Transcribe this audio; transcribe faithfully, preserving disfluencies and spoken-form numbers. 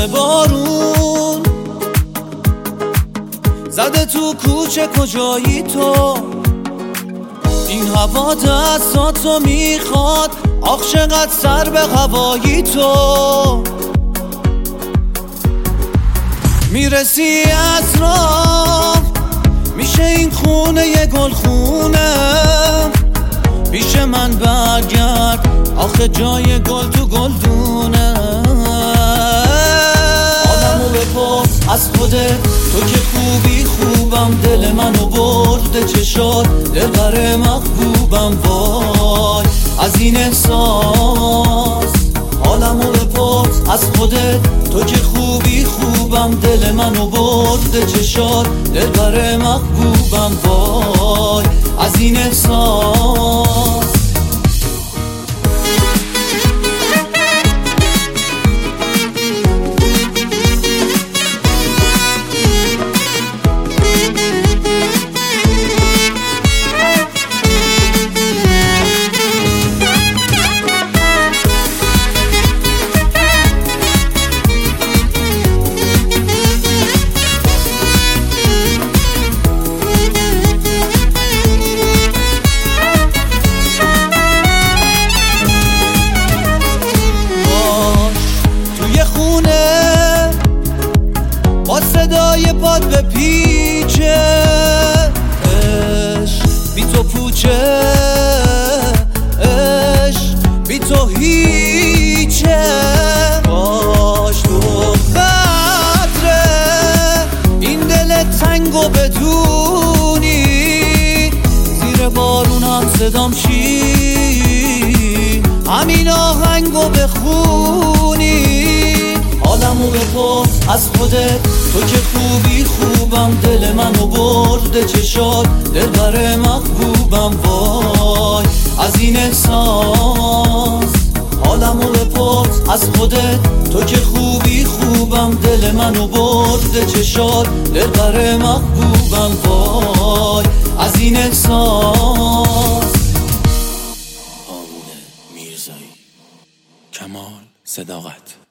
همه بارون زده تو کوچه، کجایی تو؟ این هوا دستاتو میخواد، آخ چقدر سر به هوایی تو. میرسی از راه میشه این خونه یه گل خونه، پیش من برگرد آخه جای گل تو گلدونه. آدمو بپرس از خودت، تو که خوبی خوبم، دل منو برده چشات، دلبر محبوبم. وای از این احساس. حالمو بپرس از خودت، تو که خوبی خوبم، دل منو برده چشات، دلبر محبوبم. وای از این احساس. با صدای پاد به پیچه، عشق بی تو پوچه، عشق بی تو هیچه. باش تو قدره این دل تنگو بدونی، زیر بارونم صدام شی، همین آهنگو بخونی. حالمو بپرس از خودت، تو که خوبی خوبم، دل منو برده چشات، دلبر محبوبم. وای از این احساس. حالمو بپرس از خودت، تو که خوبی خوبم، دل منو برده چشات، دلبر محبوبم. وای از این احساس. هارون میرزایی، کمال صداقت.